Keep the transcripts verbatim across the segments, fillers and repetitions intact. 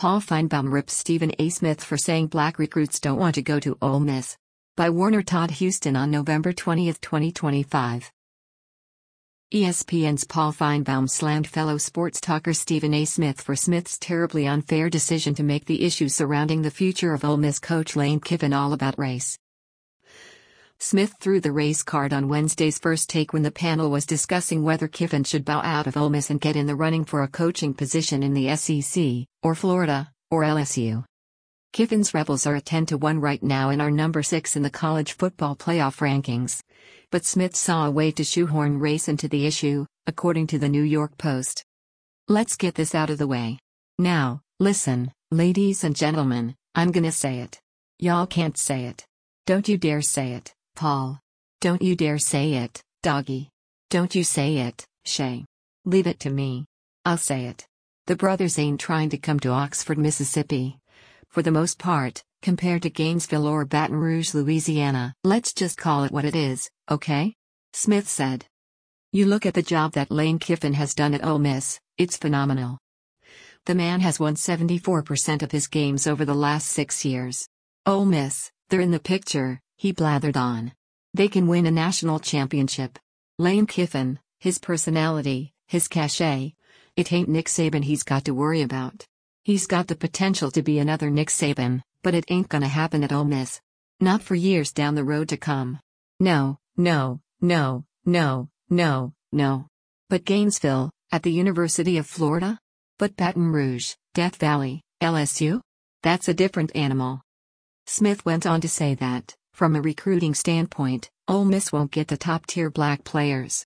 Paul Feinbaum rips Stephen A. Smith for saying black recruits don't want to go to Ole Miss. By Warner Todd Houston on November twentieth, twenty twenty-five. E S P N's Paul Feinbaum slammed fellow sports talker Stephen A. Smith for Smith's terribly unfair decision to make the issue surrounding the future of Ole Miss coach Lane Kiffin all about race. Smith threw the race card on Wednesday's First Take when the panel was discussing whether Kiffin should bow out of Ole Miss and get in the running for a coaching position in the S E C, or Florida, or L S U. Kiffin's Rebels are a ten to one right now and are number six in the college football playoff rankings. But Smith saw a way to shoehorn race into the issue, according to the New York Post. Let's get this out of the way. Now, listen, ladies and gentlemen, I'm gonna say it. Y'all can't say it. Don't you dare say it, Paul. Don't you dare say it, Doggy. Don't you say it, Shay. Leave it to me. I'll say it. The brothers ain't trying to come to Oxford, Mississippi. For the most part, compared to Gainesville or Baton Rouge, Louisiana. Let's just call it what it is, okay? Smith said. You look at the job that Lane Kiffin has done at Ole Miss, it's phenomenal. The man has won seventy-four percent of his games over the last six years. Ole Miss, they're in the picture, he blathered on. They can win a national championship. Lane Kiffin, his personality, his cachet. It ain't Nick Saban he's got to worry about. He's got the potential to be another Nick Saban, but it ain't gonna happen at Ole Miss. Not for years down the road to come. No, no, no, no, no, no. But Gainesville, at the University of Florida? But Baton Rouge, Death Valley, L S U? That's a different animal. Smith went on to say that, from a recruiting standpoint, Ole Miss won't get the top-tier black players.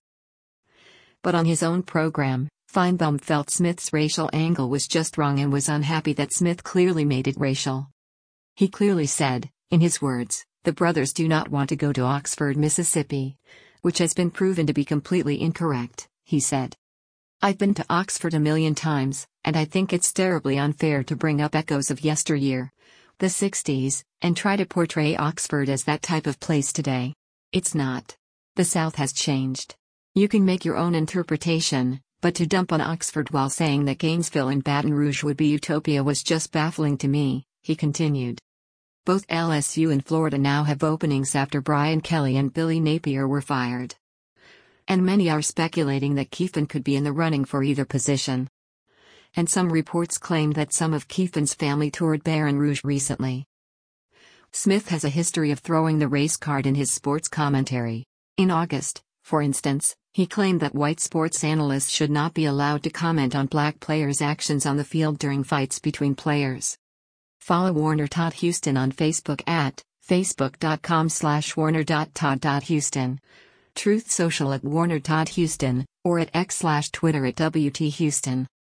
But on his own program, Feinbaum felt Smith's racial angle was just wrong and was unhappy that Smith clearly made it racial. He clearly said, in his words, the brothers do not want to go to Oxford, Mississippi. Which has been proven to be completely incorrect, he said. I've been to Oxford a million times, and I think it's terribly unfair to bring up echoes of yesteryear, the sixties, and try to portray Oxford as that type of place today. It's not. The South has changed. You can make your own interpretation, but to dump on Oxford while saying that Gainesville and Baton Rouge would be utopia was just baffling to me, he continued. Both L S U and Florida now have openings after Brian Kelly and Billy Napier were fired. And many are speculating that Kiffin could be in the running for either position. And some reports claim that some of Kiffin's family toured Baton Rouge recently. Smith has a history of throwing the race card in his sports commentary. In August, for instance, he claimed that white sports analysts should not be allowed to comment on black players' actions on the field during fights between players. Follow Warner Todd Houston on Facebook at facebook.com slash warner.todd.houston, Truth Social at Warner Todd Houston, or at X slash Twitter at W T Houston.